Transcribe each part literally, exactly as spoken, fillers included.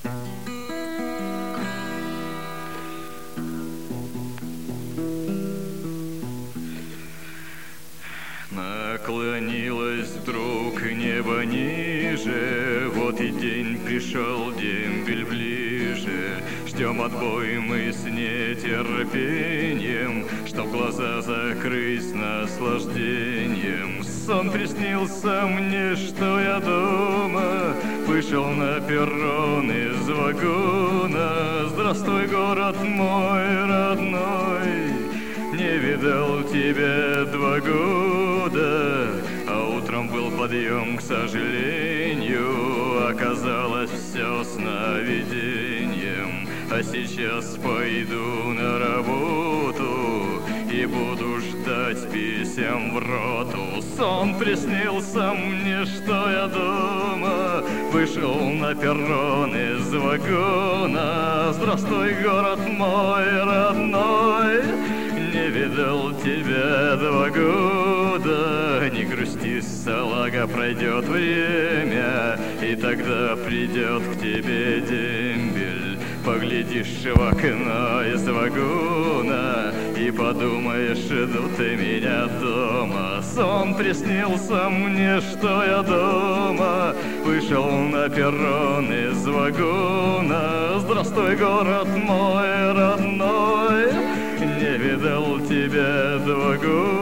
Наклонилось вдруг небо ниже, вот и день пришел, дембель ближе. Ждем отбой мы с нетерпением, чтоб глаза закрыть с наслаждением. Сон приснился мне, что я дома, вышел на перрон из вагона. Здравствуй, город мой родной, не видал тебя два года, а утром был подъем, к сожалению, оказалось все сновидением. А сейчас пойду на работу и буду ждать писем в роту. Сон приснился мне, что я дома, вышел на перрон из вагона. Здравствуй, город мой родной, не видал тебя два года. Не грусти, салага, пройдет время, и тогда придет к тебе дембель. Поглядишь в окно из вагона и подумаешь, ждут ты меня дома. Сон приснился мне, что я дома, вышел на перрон из вагона. Здравствуй, город мой родной, не видал тебя два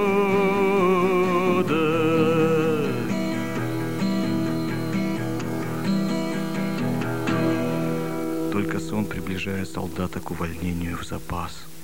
года. Только сон приближает солдата к увольнению в запас.